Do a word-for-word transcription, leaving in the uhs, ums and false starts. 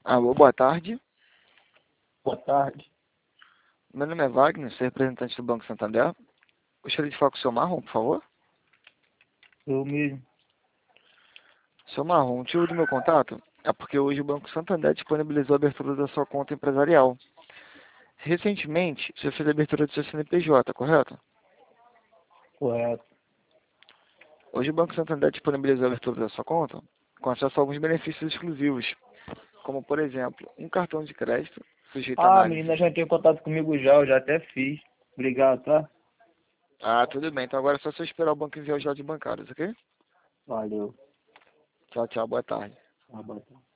Alô, boa tarde. Boa tarde. Meu nome é Wagner, sou representante do Banco Santander. Gostaria de falar com o seu Marrom, por favor. Eu mesmo. Seu Marrom, o motivo do meu contato é porque hoje o Banco Santander disponibilizou a abertura da sua conta empresarial. Recentemente, você fez a abertura do seu C N P J, correto? Correto. Hoje o Banco Santander disponibilizou a abertura da sua conta com acesso a alguns benefícios exclusivos, como, por exemplo, um cartão de crédito sujeito à Ah, a análise. menina já tem contato comigo já, eu já até fiz. Obrigado, tá? Ah, tudo bem. Então agora é só você esperar o banco enviar os dados bancários, ok? Valeu. Tchau, tchau. Boa tarde. Ah, boa tarde.